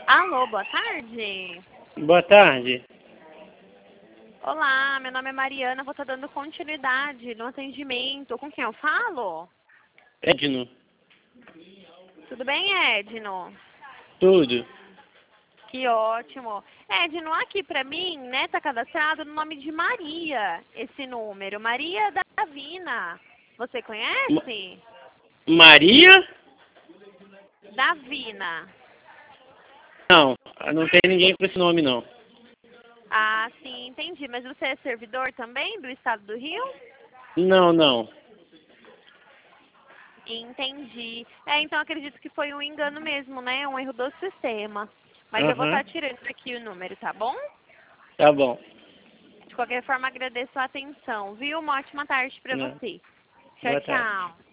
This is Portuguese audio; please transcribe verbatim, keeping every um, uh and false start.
Alô, boa tarde. Boa tarde. Olá, meu nome é Mariana, vou estar dando continuidade no atendimento. Com quem eu falo? Edno. Tudo bem, Edno? Tudo. Que ótimo. Edno, aqui pra mim, né, tá cadastrado no nome de Maria, esse número. Maria Davina. Você conhece? Maria? Davina. Não, não tem ninguém com esse nome, não. Ah, sim, entendi. Mas você é servidor também do estado do Rio? Não, não. Entendi. É, então acredito que foi um engano mesmo, né? Um erro do sistema. Mas eu vou Aham. estar tirando aqui o número, tá bom? Tá bom. De qualquer forma, agradeço a atenção, viu? Uma ótima tarde para Não. você. Tchau, Boa tarde. tchau.